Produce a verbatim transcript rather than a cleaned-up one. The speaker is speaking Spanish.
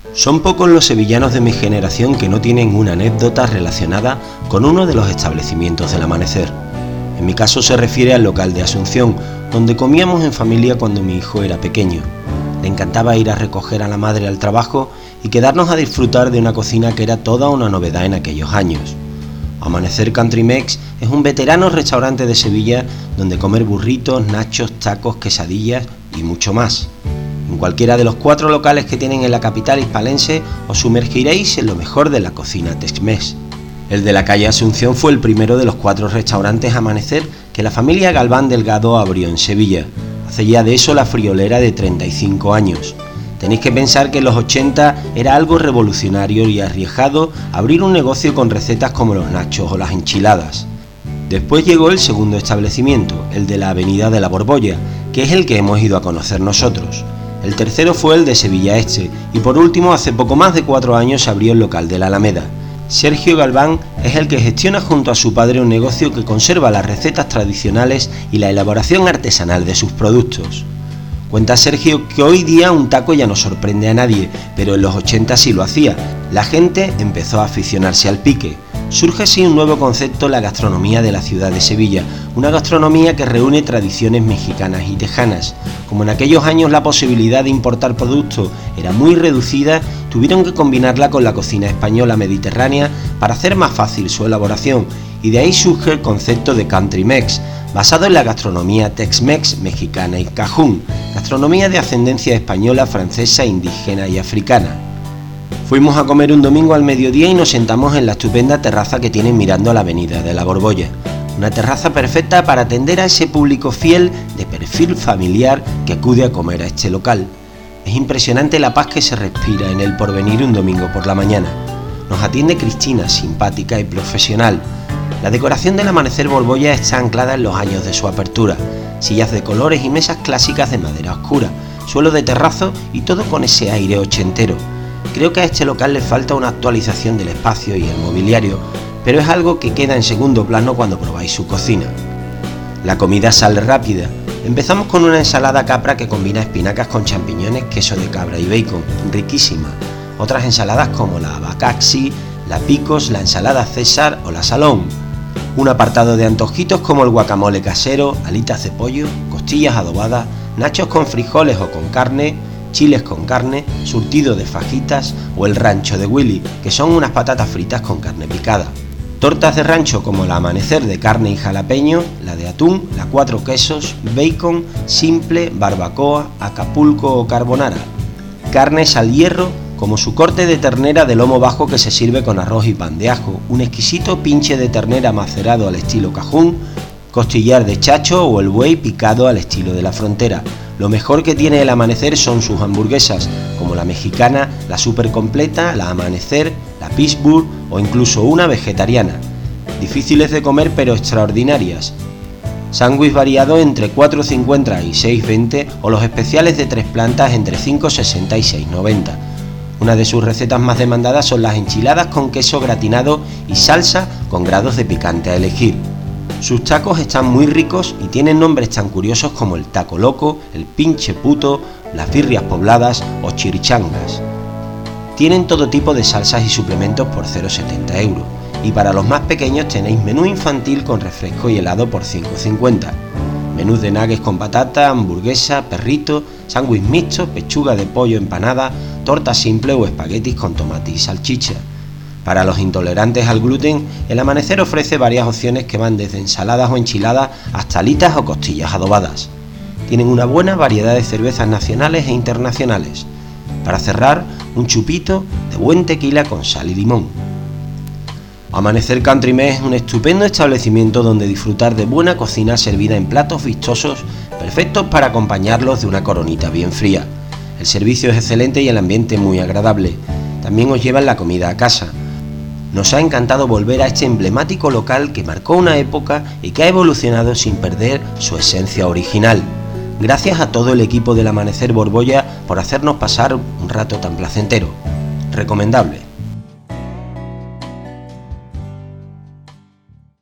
Son pocos los sevillanos de mi generación que no tienen una anécdota relacionada con uno de los establecimientos del Amanecer. En mi caso se refiere al local de Asunción, donde comíamos en familia cuando mi hijo era pequeño. Le encantaba ir a recoger a la madre al trabajo y quedarnos a disfrutar de una cocina que era toda una novedad en aquellos años. Amanecer Country Mex es un veterano restaurante de Sevilla donde comer burritos, nachos, tacos, quesadillas y mucho más. En cualquiera de los cuatro locales que tienen en la capital hispalense os sumergiréis en lo mejor de la cocina Tex-Mex. El de la calle Asunción fue el primero de los cuatro restaurantes Amanecer que la familia Galván Delgado abrió en Sevilla. Hace ya de eso la friolera de treinta y cinco años. Tenéis que pensar que en los ochenta era algo revolucionario y arriesgado abrir un negocio con recetas como los nachos o las enchiladas. Después llegó el segundo establecimiento, el de la Avenida de la Borbolla, que es el que hemos ido a conocer nosotros. El tercero fue el de Sevilla Este y por último hace poco más de cuatro años se abrió el local de la Alameda. Sergio Galván es el que gestiona junto a su padre un negocio que conserva las recetas tradicionales y la elaboración artesanal de sus productos. Cuenta Sergio que hoy día un taco ya no sorprende a nadie, pero en los ochenta sí lo hacía. La gente empezó a aficionarse al pique. Surge así un nuevo concepto, la gastronomía de la ciudad de Sevilla, una gastronomía que reúne tradiciones mexicanas y tejanas. Como en aquellos años la posibilidad de importar productos era muy reducida, tuvieron que combinarla con la cocina española mediterránea para hacer más fácil su elaboración, y de ahí surge el concepto de Country Mex, basado en la gastronomía Tex-Mex mexicana y cajún, gastronomía de ascendencia española, francesa, indígena y africana. Fuimos a comer un domingo al mediodía y nos sentamos en la estupenda terraza que tienen mirando a la Avenida de la Borbolla. Una terraza perfecta para atender a ese público fiel de perfil familiar que acude a comer a este local. Es impresionante la paz que se respira en el Porvenir un domingo por la mañana. Nos atiende Cristina, simpática y profesional. La decoración del Amanecer Borbolla está anclada en los años de su apertura. Sillas de colores y mesas clásicas de madera oscura, suelo de terrazo y todo con ese aire ochentero. Creo que a este local le falta una actualización del espacio y el mobiliario, pero es algo que queda en segundo plano cuando probáis su cocina. La comida sale rápida. Empezamos con una ensalada capra que combina espinacas con champiñones, queso de cabra y bacon, riquísima. Otras ensaladas como la abacaxi, la picos, la ensalada César o la salón. Un apartado de antojitos como el guacamole casero, alitas de pollo, costillas adobadas, nachos con frijoles o con carne, chiles con carne, surtido de fajitas o el rancho de Willy, que son unas patatas fritas con carne picada. Tortas de rancho como la Amanecer de carne y jalapeño, la de atún, la cuatro quesos, bacon, simple, barbacoa, acapulco o carbonara. Carnes al hierro como su corte de ternera de lomo bajo que se sirve con arroz y pan de ajo, un exquisito pinche de ternera macerado al estilo cajún, costillar de chacho o el buey picado al estilo de la frontera. Lo mejor que tiene el Amanecer son sus hamburguesas, como la mexicana, la super completa, la Amanecer, la Pittsburgh o incluso una vegetariana. Difíciles de comer pero extraordinarias. Sándwich variado entre cuatro cincuenta y seis veinte o los especiales de tres plantas entre cinco sesenta y seis noventa. Una de sus recetas más demandadas son las enchiladas con queso gratinado y salsa con grados de picante a elegir. Sus tacos están muy ricos y tienen nombres tan curiosos como el taco loco, el pinche puto, las birrias pobladas o chirichangas. Tienen todo tipo de salsas y suplementos por cero coma setenta euros y para los más pequeños tenéis menú infantil con refresco y helado por cinco cincuenta. Menús de nuggets con patata, hamburguesa, perrito, sándwich mixto, pechuga de pollo empanada, torta simple o espaguetis con tomate y salchicha. Para los intolerantes al gluten, el Amanecer ofrece varias opciones que van desde ensaladas o enchiladas hasta alitas o costillas adobadas. Tienen una buena variedad de cervezas nacionales e internacionales. Para cerrar, un chupito de buen tequila con sal y limón. Amanecer Country Mex es un estupendo establecimiento donde disfrutar de buena cocina servida en platos vistosos, perfectos para acompañarlos de una coronita bien fría. El servicio es excelente y el ambiente muy agradable. También os llevan la comida a casa. Nos ha encantado volver a este emblemático local que marcó una época y que ha evolucionado sin perder su esencia original. Gracias a todo el equipo del Amanecer Borbolla por hacernos pasar un rato tan placentero. Recomendable.